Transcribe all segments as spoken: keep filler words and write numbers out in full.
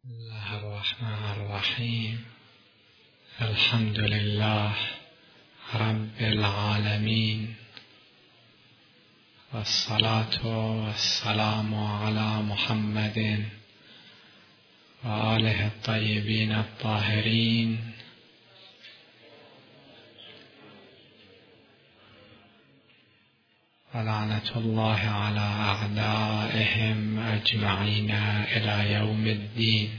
بسم الله الرحمن الرحيم. الحمد لله رب العالمين، والصلاة والسلام على محمد وآله الطيبين الطاهرين، ولعنة الله على أعدائهم أجمعين إلى يوم الدين.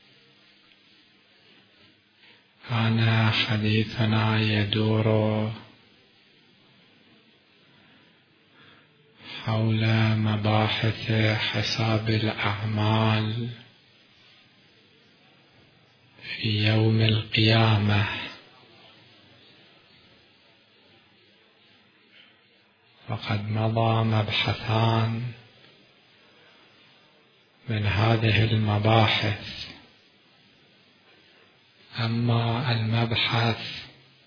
كان حديثنا يدور حول مباحث حساب الأعمال في يوم القيامة، وقد مضى مبحثان من هذه المباحث. أما المبحث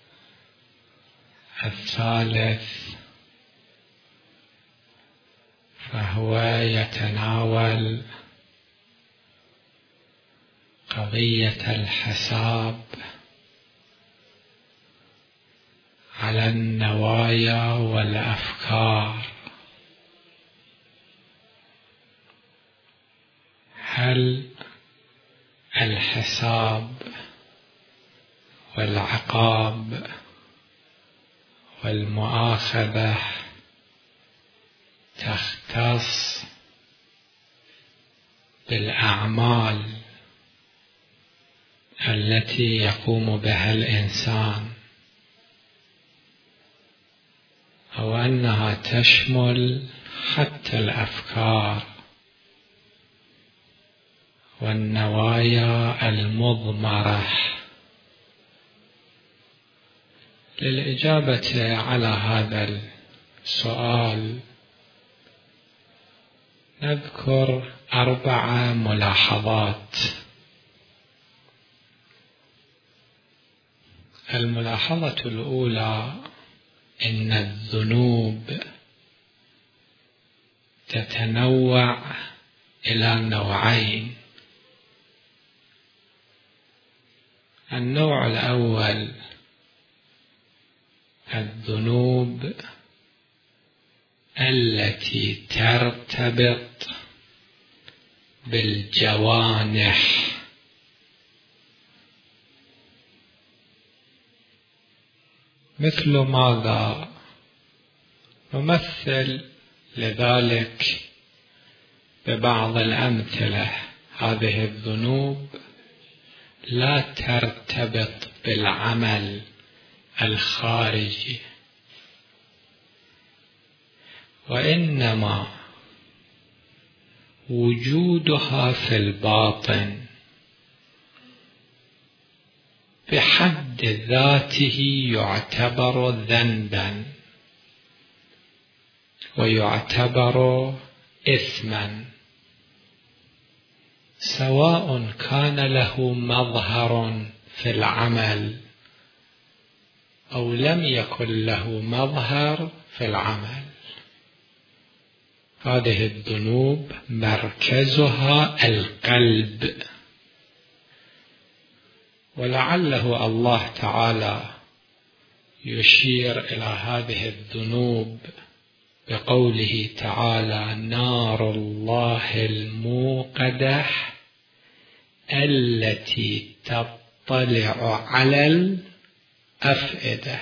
الثالث فهو يتناول قضية الحساب على النوايا والأفكار. هل الحساب والعقاب والمؤاخذة تختص بالأعمال التي يقوم بها الإنسان، أو أنها تشمل حتى الأفكار والنوايا المضمرة؟ للإجابة على هذا السؤال نذكر أربع ملاحظات. الملاحظة الأولى: إن الذنوب تتنوع إلى نوعين. النوع الأول الذنوب التي ترتبط بالجوانح، مثل ماذا؟ نمثل لذلك ببعض الأمثلة. هذه الذنوب لا ترتبط بالعمل الخارجي، وإنما وجودها في الباطن بحد ذاته يعتبر ذنبا ويعتبر إثما، سواء كان له مظهر في العمل أو لم يكن له مظهر في العمل. هذه الذنوب مركزها القلب، ولعله الله تعالى يشير إلى هذه الذنوب بقوله تعالى: نار الله الموقدة التي تطلع على الأفئدة.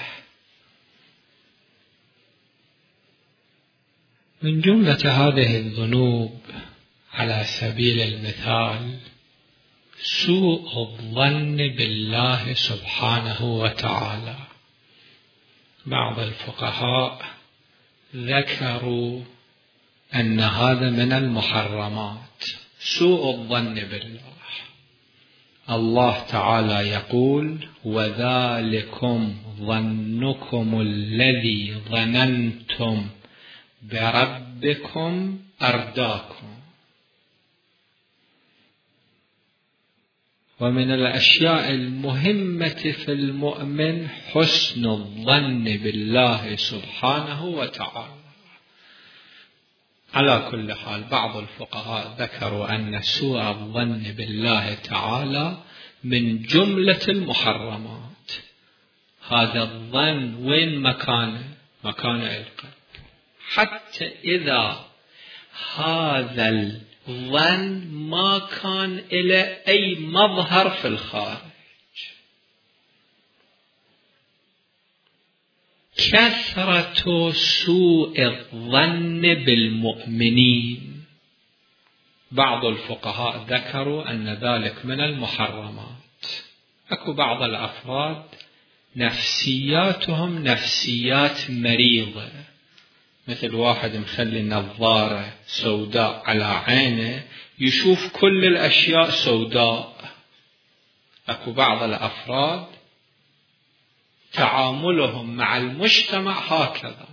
من جملة هذه الذنوب على سبيل المثال سوء الظن بالله سبحانه وتعالى. بعض الفقهاء ذكروا أن هذا من المحرمات، سوء الظن بالله. الله تعالى يقول: وذلكم ظنكم الذي ظننتم بربكم أرداكم. ومن الأشياء المهمة في المؤمن حسن الظن بالله سبحانه وتعالى. على كل حال بعض الفقهاء ذكروا أن سوء الظن بالله تعالى من جملة المحرمات. هذا الظن وين مكانه؟ مكان القلب. حتى إذا هذا الظن ما كان إلى أي مظهر في الخارج، كثرة سوء الظن بالمؤمنين بعض الفقهاء ذكروا أن ذلك من المحرمات. أكو بعض الأفراد نفسياتهم نفسيات مريضة، مثل واحد مخلي نظارة سوداء على عينه يشوف كل الأشياء سوداء. أكو بعض الأفراد تعاملهم مع المجتمع هكذا.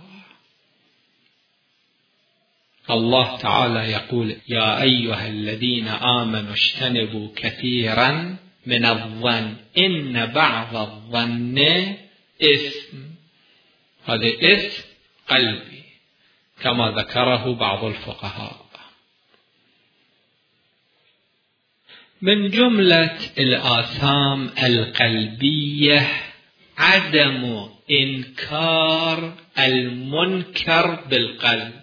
الله تعالى يقول: يا أيها الذين آمنوا اجتنبوا كثيرا من الظن إن بعض الظن إثم. هذا إثم قلبي كما ذكره بعض الفقهاء. من جملة الآثام القلبية عدم إنكار المنكر بالقلب.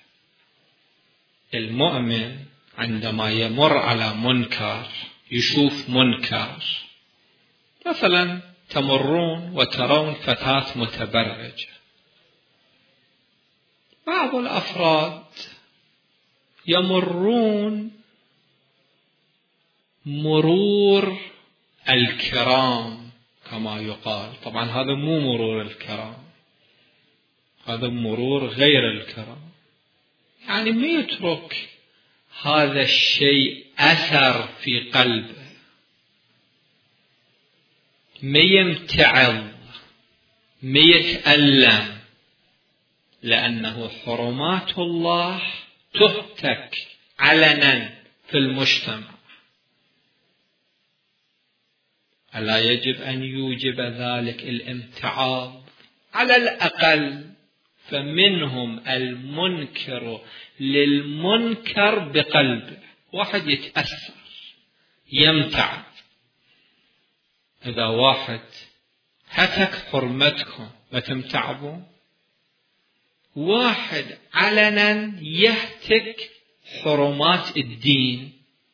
المؤمن عندما يمر على منكر، يشوف منكر، مثلا تمرون وترون فتاة متبرجة، بعض الأفراد يمرون مرور الكرام كما يقال. طبعا هذا مو مرور الكرام، هذا مرور غير الكرام. يعني ما يترك هذا الشيء أثر في قلبه، ما يمتعظ، ما يتألم، لأنه حرمات الله تهتك علنا في المجتمع. ألا يجب أن يوجب ذلك الامتعاض؟ على الأقل فمنهم المنكر للمنكر بقلبه، واحد يتأثر يمتع. إذا واحد هتك حرمتكم ما تمتعبوا؟ واحد علنا يهتك حرمات الدين،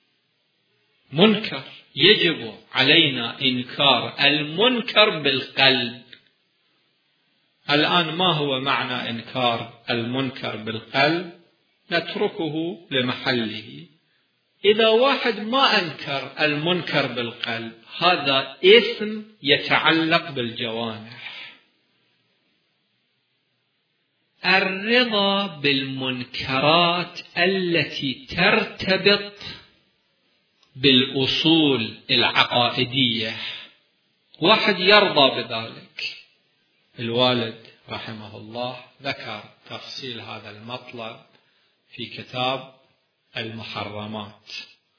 منكر. يجب علينا إنكار المنكر بالقلب. الآن ما هو معنى إنكار المنكر بالقلب؟ نتركه لمحله. إذا واحد ما أنكر المنكر بالقلب، هذا إثم يتعلق بالجوانح. الرضا بالمنكرات التي ترتبط بالأصول العقائدية، واحد يرضى بذلك. الوالد رحمه الله ذكر تفصيل هذا المطلب في كتاب المحرمات.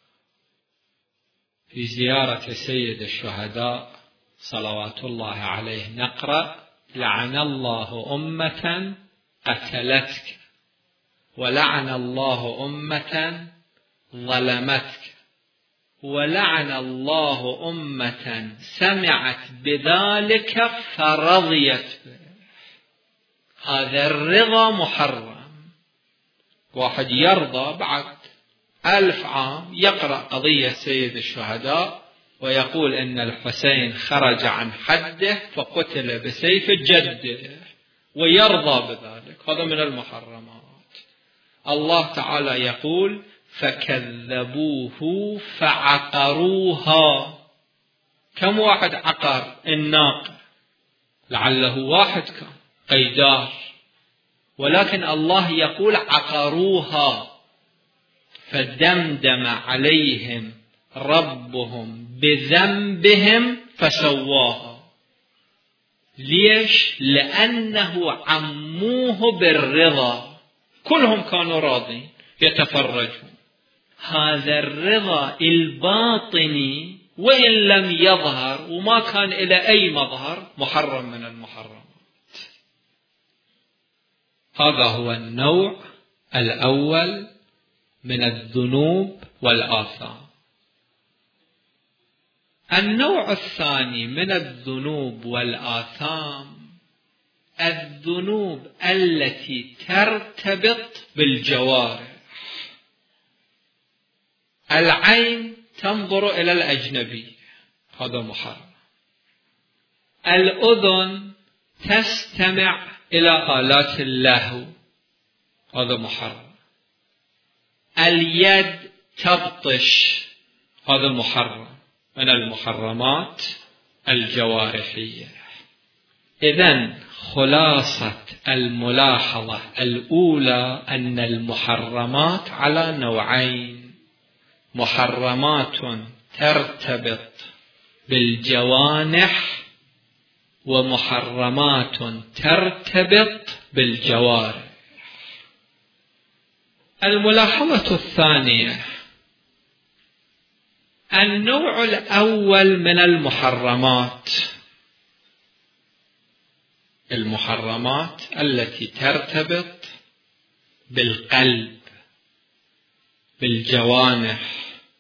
في زيارة سيد الشهداء صلوات الله عليه نقرأ: لعن الله أمة قتلتك، ولعن الله أمة ظلمتك، ولعن الله أمة سمعت بذلك فرضيت به. هذا الرضا محرم. واحد يرضى بعد ألف عام يقرأ قضية سيد الشهداء ويقول إن الحسين خرج عن حده فقتل بسيف جده، ويرضى بذلك. هذا من المحرمات. الله تعالى يقول: فكذبوه فعقروها. كم واحد عقر الناقة؟ لعله واحد كان قيدار، ولكن الله يقول عقروها. فدمدم عليهم ربهم بذنبهم فسواها. ليش؟ لأنه عموه بالرضا، كلهم كانوا راضين يتفرجون. هذا الرضا الباطني وإن لم يظهر وما كان إلى أي مظهر محرم من المحرمات. هذا هو النوع الأول من الذنوب والآثام. النوع الثاني من الذنوب والآثام الذنوب التي ترتبط بالجوارح. العين تنظر إلى الأجنبي، هذا محرم. الأذن تستمع إلى آلات اللهو، هذا محرم. اليد تبطش، هذا محرم، من المحرمات الجوارحية. إذن خلاصة الملاحظة الأولى أن المحرمات على نوعين: محرمات ترتبط بالجوانح، ومحرمات ترتبط بالجوارح. الملاحظة الثانية: النوع الأول من المحرمات المحرمات التي ترتبط بالقلب، بالجوانح.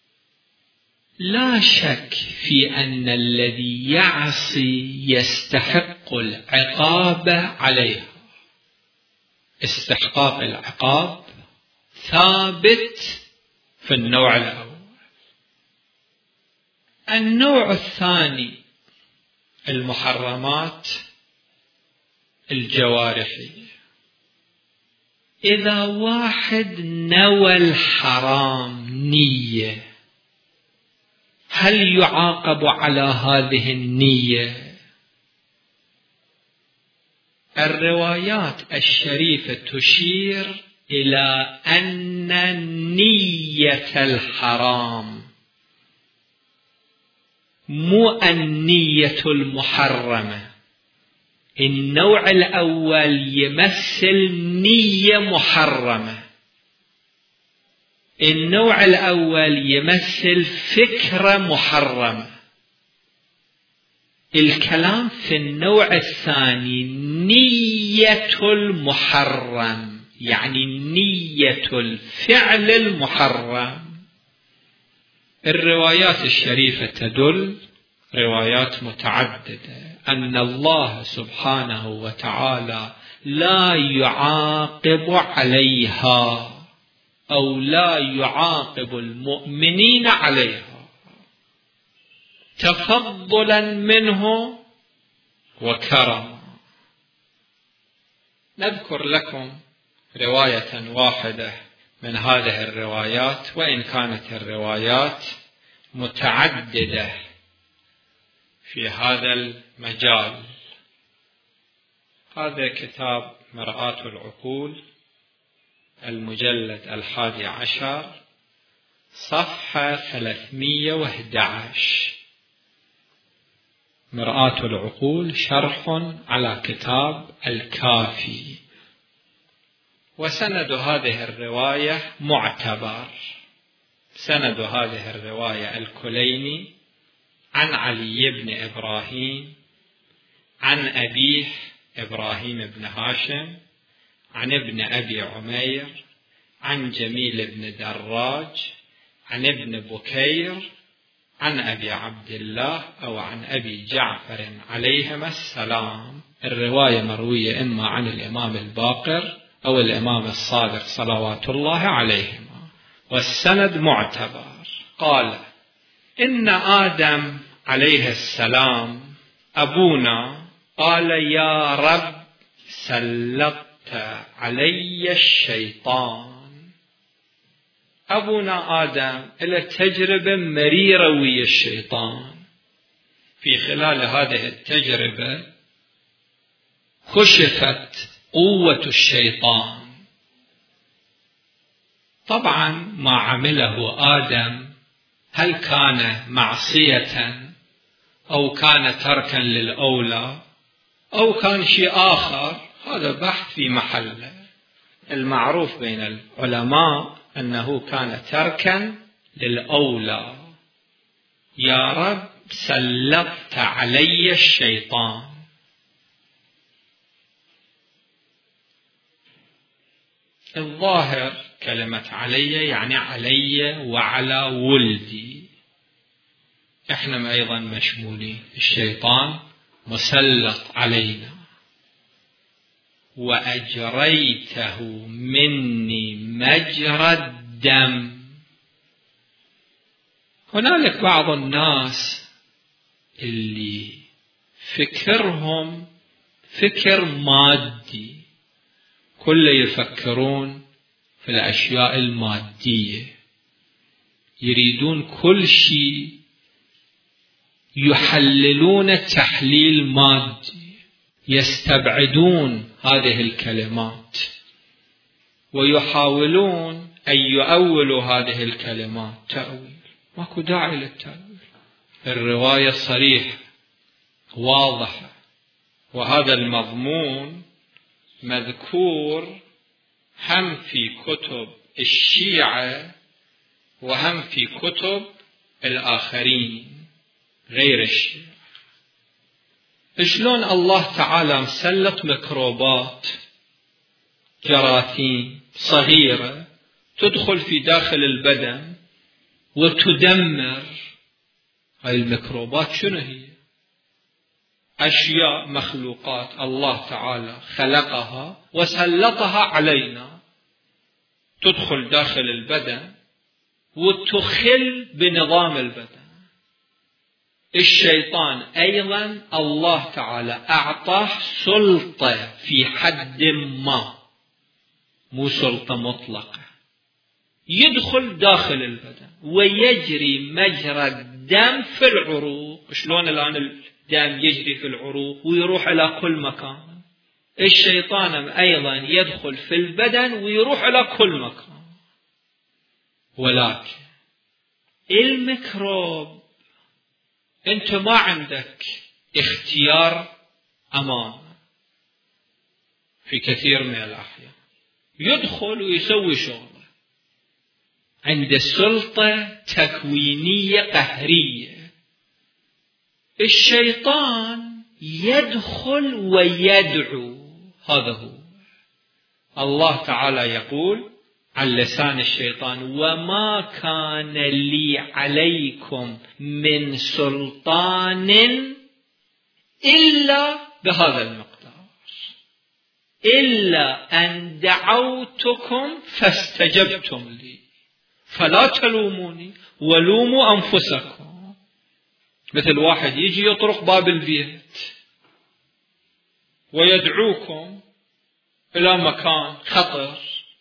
لا شك في أن الذي يعصي يستحق العقاب عليها. استحقاق العقاب ثابت في النوع الأول. النوع الثاني المحرمات الجوارحية. إذا واحد نوى الحرام نية، هل يعاقب على هذه النية؟ الروايات الشريفة تشير إلى أن نية الحرام مو النية المحرمة. النوع الأول يمثل نية محرمة، النوع الأول يمثل فكرة محرمة. الكلام في النوع الثاني نية المحرم، يعني نية الفعل المحرم. الروايات الشريفة تدل، روايات متعددة، أن الله سبحانه وتعالى لا يعاقب عليها أو لا يعاقب المؤمنين عليها تفضلا منه وكرما. نذكر لكم رواية واحدة من هذه الروايات، وإن كانت الروايات متعددة في هذا المجال. هذا كتاب مرآة العقول، المجلد الحادي عشر، صفحة ثلاثمئة وأحد عشر. مرآة العقول شرح على كتاب الكافي. وسند هذه الرواية معتبر. سند هذه الرواية الكليني عن علي بن إبراهيم عن أبيه إبراهيم بن هاشم عن ابن أبي عمير عن جميل بن دراج عن ابن بكير عن أبي عبد الله أو عن أبي جعفر عليهما السلام. الرواية مروية إما عن الإمام الباقر أو الإمام الصادق صلوات الله عليهما، والسند معتبر. قال: إن آدم عليه السلام أبونا قال: يا رب سلطت علي الشيطان. أبونا آدم إلى تجربة مريرة ويا الشيطان. في خلال هذه التجربة كشفت قوة الشيطان. طبعا ما عمله آدم هل كان معصية أو كان تركا للأولى أو كان شيء آخر، هذا بحث في محله. المعروف بين العلماء أنه كان تركا للأولى. يا رب سلطت علي الشيطان. الظاهر كلمة علي يعني علي وعلى ولدي، احنا أيضا مشمولين. الشيطان مسلط علينا. وأجريته مني مجرى الدم. هنالك بعض الناس اللي فكرهم فكر مادي، كل يفكرون في الأشياء المادية، يريدون كل شيء يحللون تحليل مادي، يستبعدون هذه الكلمات ويحاولون أن يؤولوا هذه الكلمات تأويل. ماكو داعي للتأويل، الرواية صريحة واضحة، وهذا المضمون مذكور هم في كتب الشيعة وهم في كتب الآخرين غير الشيعة. شلون الله تعالى مسلط ميكروبات، جراثيم صغيرة تدخل في داخل البدن وتدمر. هاي الميكروبات شنو هي؟ أشياء مخلوقات الله تعالى خلقها وسلطها علينا، تدخل داخل البدن وتخل بنظام البدن. الشيطان أيضا الله تعالى أعطاه سلطة في حد ما، مو سلطة مطلقة، يدخل داخل البدن ويجري مجرى الدم في العروق. شلون الآن الدم يجري في العروق ويروح إلى كل مكان، الشيطان أيضا يدخل في البدن ويروح إلى كل مكان. ولكن الميكروب أنت ما عندك اختيار أمامه في كثير من الأحيان، يدخل ويسوي شغله، عنده سلطة تكوينية قهرية. الشيطان يدخل ويدعو، هذا هو. الله تعالى يقول عن لسان الشيطان: وما كان لي عليكم من سلطان إلا بهذا المقدار، إلا أن دعوتكم فاستجبتم لي فلا تلوموني ولوموا أنفسكم. مثل واحد يجي يطرق باب البيت ويدعوكم إلى مكان خطر،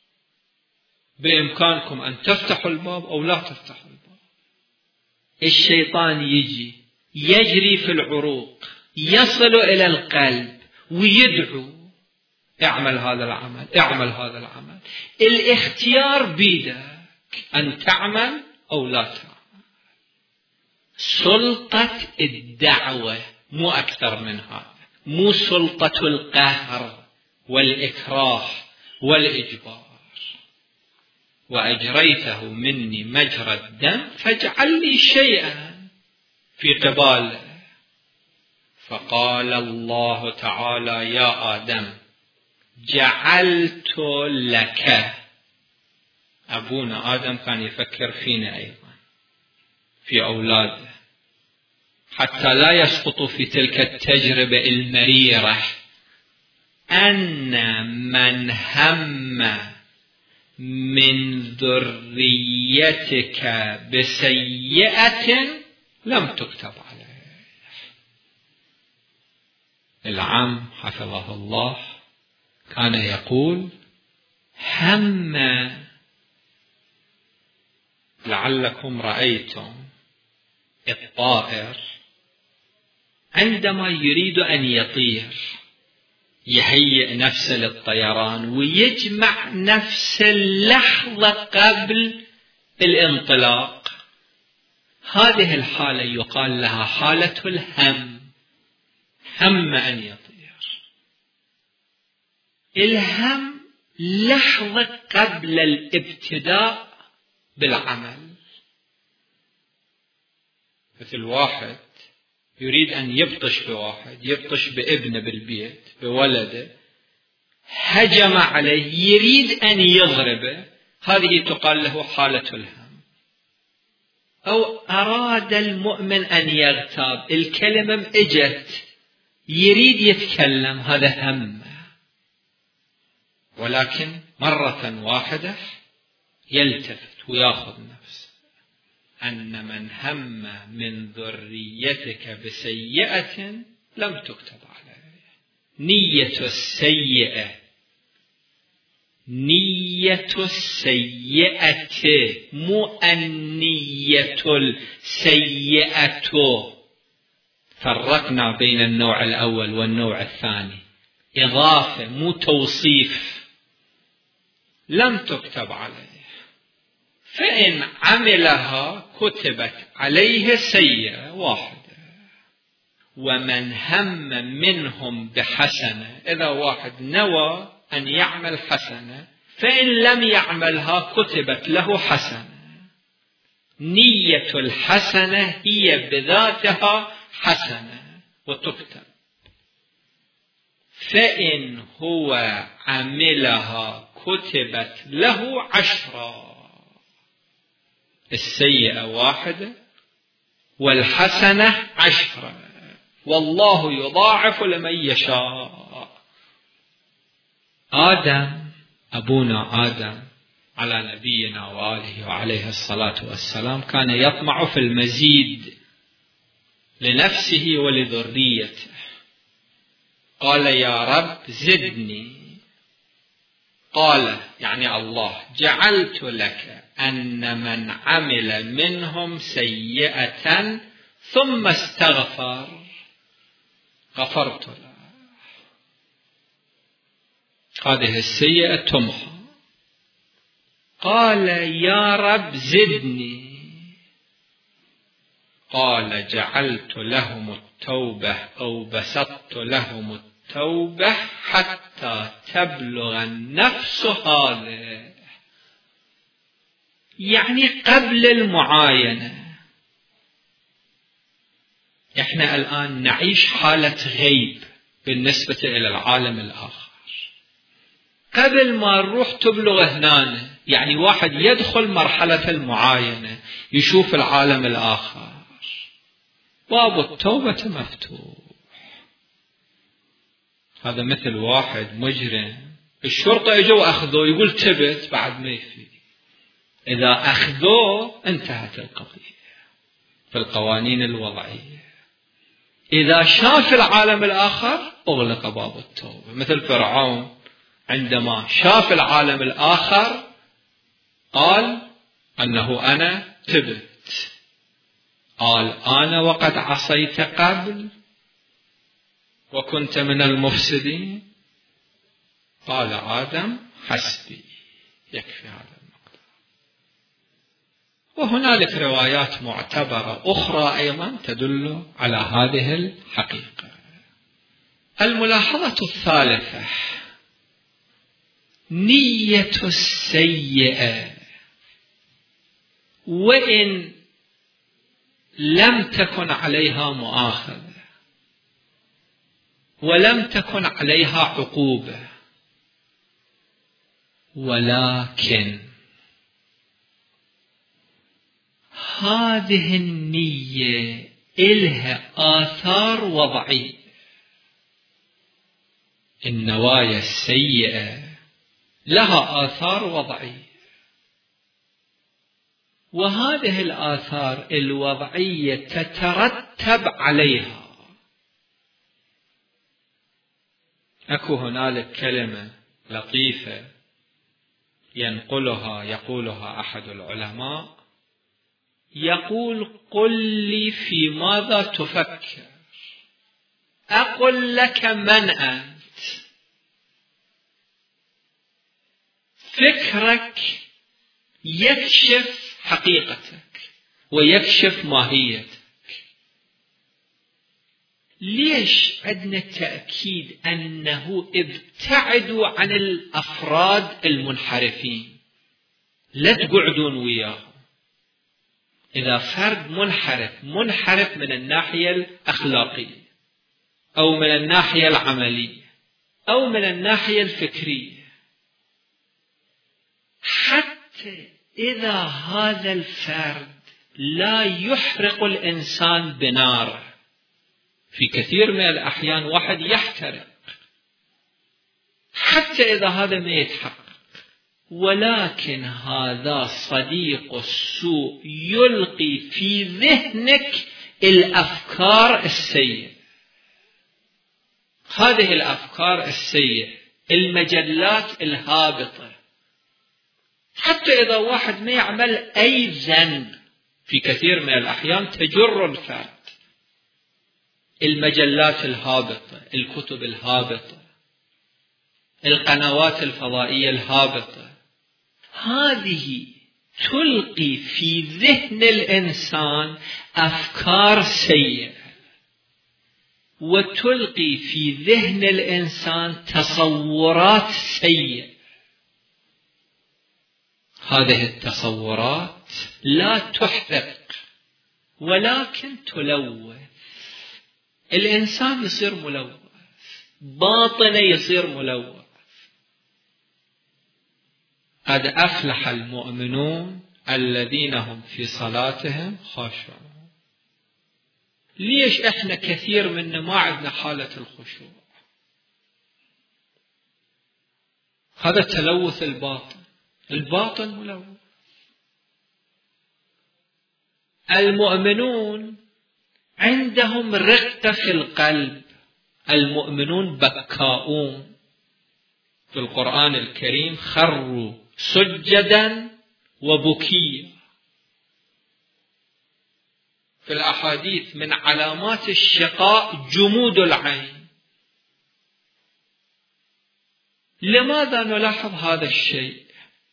بإمكانكم أن تفتحوا الباب أو لا تفتحوا الباب. الشيطان يجي يجري في العروق، يصل إلى القلب ويدعو: اعمل هذا العمل، اعمل هذا العمل. الاختيار بيدك أن تعمل أو لا تعمل. سلطة الدعوة، مو أكثر من هذا، مو سلطة القهر والإكراه والإجبار. وأجريته مني مجرى الدم فاجعل لي شيئا في قباله. فقال الله تعالى: يا آدم جعلت لك. أبونا آدم كان يفكر فينا أيضا، في أولاده، حتى لا يسقطوا في تلك التجربة المريرة أن من هم من ذريتك بسيئة لم تكتب عليه. العم حفظه الله كان يقول: هم، لعلكم رأيتم الطائر عندما يريد أن يطير يهيئ نفسه للطيران ويجمع نفسه اللحظة قبل الانطلاق. هذه الحالة يقال لها حالة الهم، هم أن يطير. الهم لحظة قبل الابتداء بالعمل. مثل واحد يريد أن يبطش بواحد، يبطش بابنه بالبيت، بولده، هجم عليه يريد أن يضربه، هذه تقال له حالة الهم. أو أراد المؤمن أن يغتاب، الكلمة اجت يريد يتكلم، هذا هم. ولكن مرة واحدة يلتفت ويأخذ نفسه. أن من هم من ذريتك بسيئة لم تكتب عليه. نية السيئة، نية السيئة، مو النية السيئة. فرقنا بين النوع الأول والنوع الثاني، إضافة مو توصيف. لم تكتب عليه، فإن عملها كتبت عليه سيئة واحدة. ومن هم منهم بحسنة، إذا واحد نوى أن يعمل حسنة فإن لم يعملها كتبت له حسنة. نية الحسنة هي بذاتها حسنة وتكتب. فإن هو عملها كتبت له عشرة، السيئة واحدة والحسنة عشرة، والله يضاعف لمن يشاء. آدم أبونا آدم على نبينا وآله وعليه الصلاة والسلام كان يطمع في المزيد لنفسه ولذريته. قال يا رب زدني، قال يعني الله جعلت لك أن من عمل منهم سيئة ثم استغفر غفرت له. هذه السيئة تمحى. قال يا رب زدني، قال جعلت لهم التوبة أو بسطت لهم التوبة حتى تبلغ النفس هذا، يعني قبل المعاينة. احنا الآن نعيش حالة غيب بالنسبة إلى العالم الآخر. قبل ما نروح تبلغ هنا، يعني واحد يدخل مرحلة المعاينة يشوف العالم الآخر، باب التوبة مفتوح. هذا مثل واحد مجرم الشرطة اجوا أخذوه، يقول تبت بعد ما يفي. إذا أخذوه انتهت القضية في القوانين الوضعية. إذا شاف العالم الآخر أغلق باب التوبة. مثل فرعون عندما شاف العالم الآخر قال أنه أنا تبت، قال أنا وقد عصيت قبل وكنت من المفسدين. قال آدم حسبي، يكفي هذا المقدار. وهنالك روايات معتبرة أخرى أيضا تدل على هذه الحقيقة. الملاحظة الثالثة، نية السيئة وإن لم تكن عليها مؤاخذة ولم تكن عليها عقوبة، ولكن هذه النية إلها آثار وضعية. النوايا السيئة لها آثار وضعية، وهذه الآثار الوضعية تترتب عليها. أكو هنالك كلمة لطيفة ينقلها يقولها أحد العلماء، يقول قل لي في ماذا تفكر أقول لك من أنت. فكرك يكشف حقيقتك ويكشف ماهيتك. ليش عندنا تأكيد أنه ابتعدوا عن الأفراد المنحرفين، لا تقعدون وياهم. إذا فرد منحرف منحرف من الناحية الأخلاقية أو من الناحية العملية أو من الناحية الفكرية. حتى إذا هذا الفرد لا يحرق الإنسان بناره، في كثير من الأحيان واحد يحترق، حتى إذا هذا ما يتحقق، ولكن هذا صديق السوء يلقي في ذهنك الأفكار السيئة. هذه الأفكار السيئة، المجلات الهابطة، حتى إذا واحد ما يعمل أي ذنب، في كثير من الأحيان تجر الفرد، المجلات الهابطة، الكتب الهابطة، القنوات الفضائية الهابطة، هذه تلقي في ذهن الإنسان أفكار سيئة، وتلقي في ذهن الإنسان تصورات سيئة. هذه التصورات لا تحرق ولكن تلوث. الإنسان يصير ملوث، باطنه يصير ملوث. قد أفلح المؤمنون الذين هم في صلاتهم خاشعون. ليش إحنا كثير منا ما عندنا حالة الخشوع؟ هذا تلوث الباطن، الباطن ملوث. المؤمنون عندهم رقة في القلب، المؤمنون بكاؤون. في القرآن الكريم خروا سجدا وبكيا. في الأحاديث من علامات الشقاء جمود العين. لماذا نلاحظ هذا الشيء؟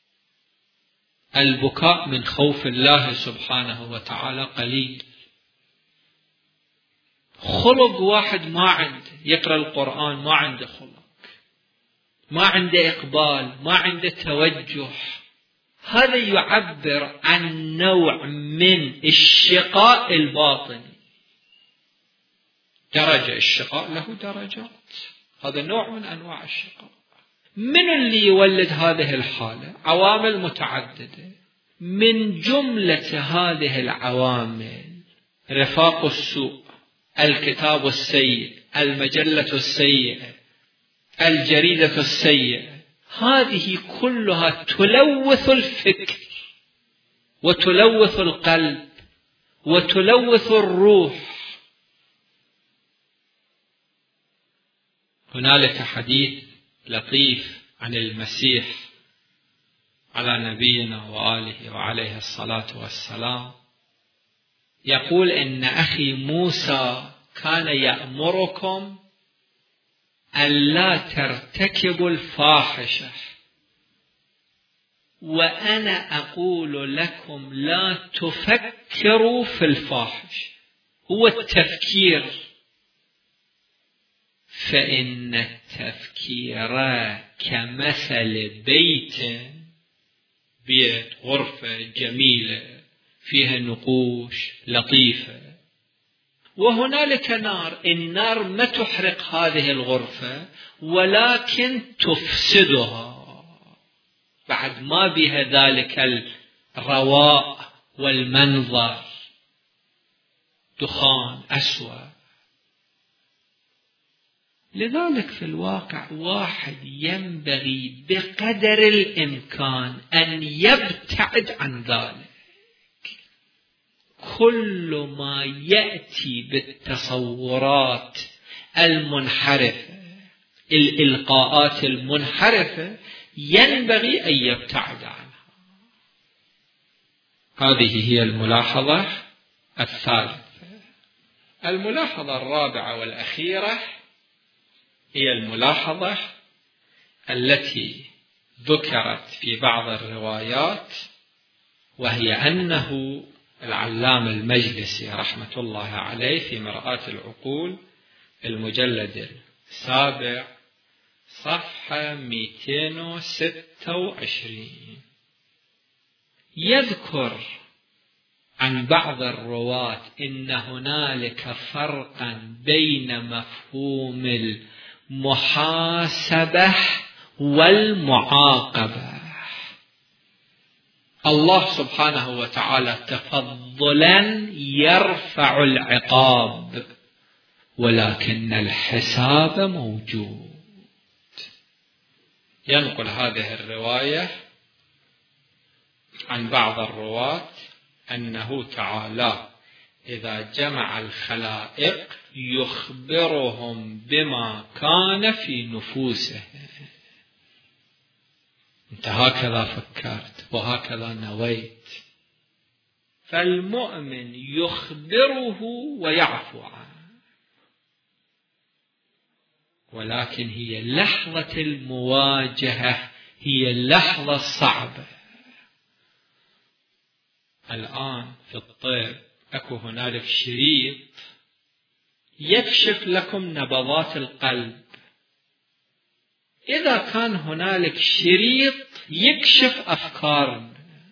البكاء من خوف الله سبحانه وتعالى قليل. خلق واحد ما عنده، يقرأ القرآن ما عنده خلق، ما عنده إقبال، ما عنده توجه، هذا يعبر عن نوع من الشقاء الباطني. درجة الشقاء له درجات، هذا نوع من أنواع الشقاء. من اللي يولد هذه الحالة؟ عوامل متعددة. من جملة هذه العوامل رفاق السوء، الكتاب السيء، المجلة السيئة، الجريدة السيئة، هذه كلها تلوث الفكر وتلوث القلب وتلوث الروح. هنالك حديث لطيف عن المسيح على نبينا وآله وعليه الصلاة والسلام، يقول إن أخي موسى كان يأمركم ألا ترتكبوا الفاحشة، وأنا أقول لكم لا تفكروا في الفاحشة. هو التفكير، فإن التفكير كمثل بيت، بيت غرفة جميلة فيها نقوش لطيفة، وهنالك نار، النار ما تحرق هذه الغرفة ولكن تفسدها، بعد ما بها ذلك الرواء والمنظر، دخان أسود. لذلك في الواقع واحد ينبغي بقدر الإمكان أن يبتعد عن ذلك. كل ما يأتي بالتصورات المنحرفة، الإلقاءات المنحرفة، ينبغي أن يبتعد عنها. هذه هي الملاحظة الثالثة. الملاحظة الرابعة والأخيرة هي الملاحظة التي ذكرت في بعض الروايات، وهي أنه العلامة المجلسي رحمة الله عليه في مرآة العقول المجلد السابع صفحة مئتين وستة وعشرين يذكر عن بعض الرواة إن هنالك فرقا بين مفهوم المحاسبة والمعاقبة. الله سبحانه وتعالى تفضلا يرفع العقاب، ولكن الحساب موجود. ينقل هذه الرواية عن بعض الرواة أنه تعالى إذا جمع الخلائق يخبرهم بما كان في نفوسهم. أنت هكذا فكرت وهكذا نويت، فالمؤمن يخبره ويعفو عنه، ولكن هي لحظة المواجهة هي اللحظة الصعبة. الآن في الطب أكو هنالك شريط يكشف لكم نبضات القلب. إذا كان هنالك شريط يكشف أفكارنا،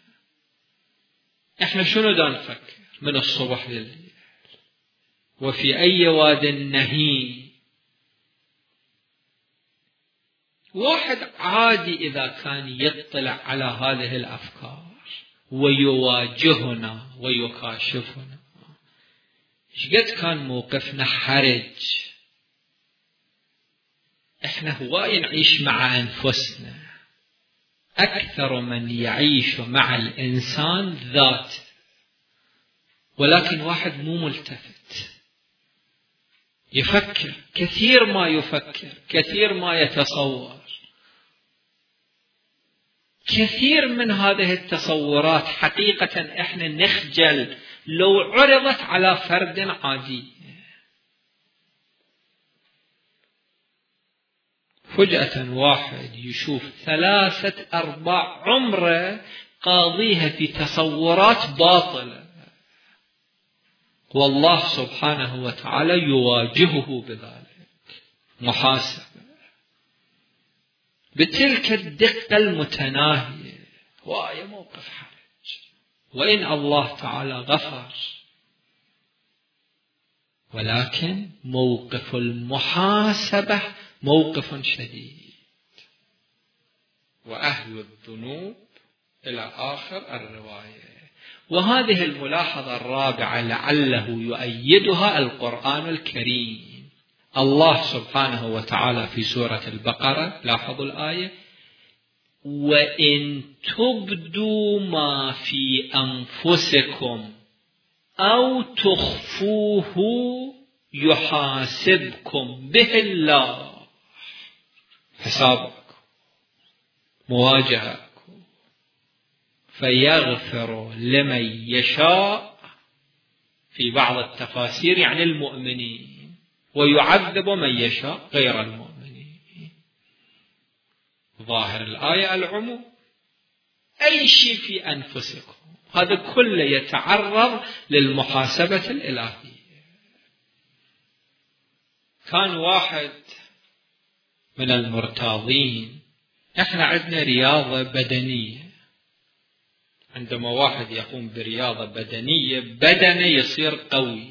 إحنا شنو دا نفكر من الصبح لليل وفي أي واد نهي؟ واحد عادي إذا كان يطلع على هذه الأفكار ويواجهنا ويكاشفنا، شقد كان موقفنا حرج. احنا هواي نعيش مع أنفسنا، أكثر من يعيش مع الإنسان ذات، ولكن واحد مو ملتفت، يفكر كثير ما يفكر، كثير ما يتصور. كثير من هذه التصورات حقيقة احنا نخجل لو عرضت على فرد عادي. فجأة واحد يشوف ثلاثة أرباع عمره قاضيها في تصورات باطلة، والله سبحانه وتعالى يواجهه بذلك محاسبة بتلك الدقة المتناهية. وآية موقف حرج، وإن الله تعالى غفر، ولكن موقف المحاسبة موقف شديد. وأهل الذنوب إلى آخر الرواية. وهذه الملاحظة الرابعة لعله يؤيدها القرآن الكريم. الله سبحانه وتعالى في سورة البقرة، لاحظوا الآية: وإن تبدوا ما في أنفسكم أو تخفوه يحاسبكم به الله. حسابكم، مواجهتكم، فيغفر لمن يشاء في بعض التفاسير يعني المؤمنين، ويعذب من يشاء غير المؤمنين. ظاهر الآية العموم، أي شيء في أنفسكم هذا كله يتعرض للمحاسبة الإلهية. كان واحد من المرتاضين، احنا عندنا رياضة بدنية، عندما واحد يقوم برياضة بدنية بدنه يصير قوي،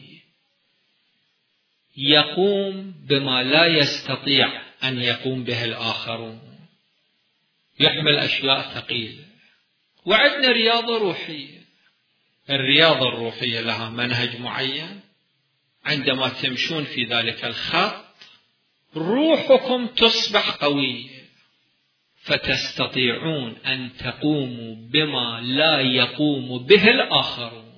يقوم بما لا يستطيع أن يقوم به الآخرون، يحمل أشياء ثقيلة. وعندنا رياضة روحية، الرياضة الروحية لها منهج معين، عندما تمشون في ذلك الخط روحكم تصبح قوية، فتستطيعون أن تقوموا بما لا يقوم به الآخرون.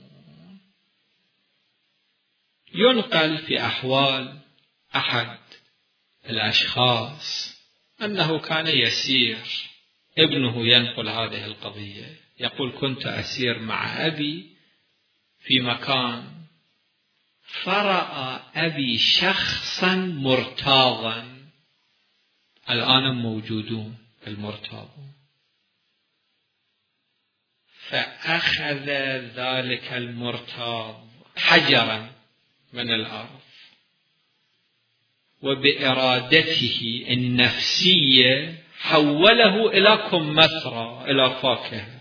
ينقل في أحوال أحد الأشخاص أنه كان يسير، ابنه ينقل هذه القضية، يقول: كنت أسير مع أبي في مكان، فرأى أبي شخصا مرتاضا، الآن موجودون المرتاضون، فأخذ ذلك المرتاض حجرا من الأرض، وبإرادته النفسية حوله إلى كمثرى، إلى فاكهة.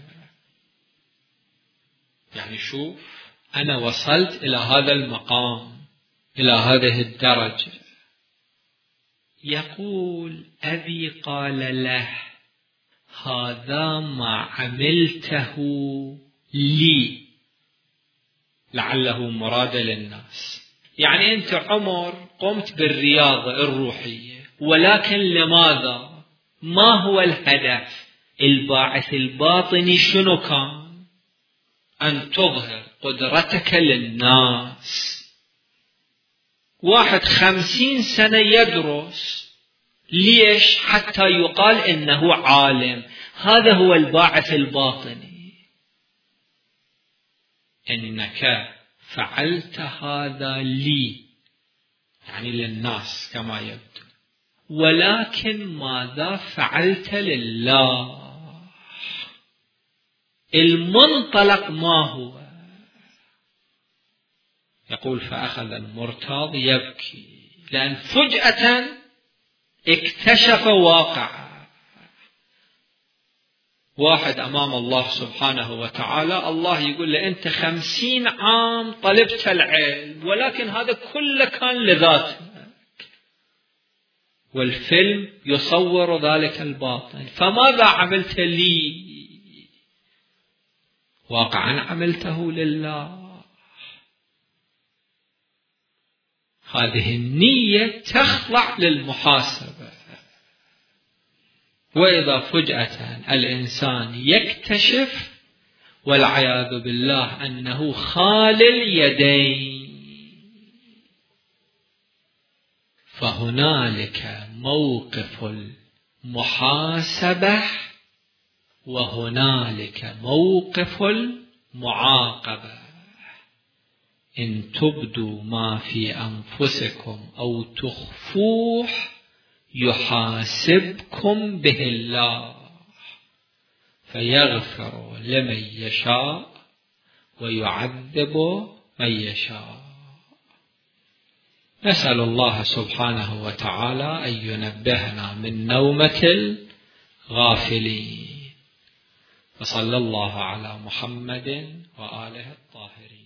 يعني شوف، أنا وصلت إلى هذا المقام، إلى هذه الدرجة. يقول أبي قال له هذا ما عملته لي، لعله مراد للناس. يعني أنت عمر قمت بالرياضة الروحية، ولكن لماذا؟ ما هو الهدف؟ الباعث الباطني شنو كان؟ أن تظهر قدرتك للناس. واحد خمسين سنة يدرس، ليش؟ حتى يقال إنه عالم. هذا هو الباعث الباطني. إنك فعلت هذا لي، يعني للناس كما يبدو، ولكن ماذا فعلت لله؟ المنطلق ما هو؟ يقول فأخذ المرتاض يبكي، لأن فجأة اكتشف واقعا. واحد أمام الله سبحانه وتعالى، الله يقول له أنت خمسين عام طلبت العلم، ولكن هذا كله كان لذاتك، والفيلم يصور ذلك الباطن. فماذا عملت لي؟ واقعا عملته لله. هذه النية تخضع للمحاسبة. وإذا فجأة الإنسان يكتشف والعياذ بالله أنه خال اليدين، فهنالك موقف المحاسبة وهنالك موقف المعاقبة. إن تبدوا ما في أنفسكم أو تخفوه يحاسبكم به الله فيغفر لمن يشاء ويعذب من يشاء. نسأل الله سبحانه وتعالى أن ينبهنا من نومة الغافلين. وصلى الله على محمد وآله الطاهرين.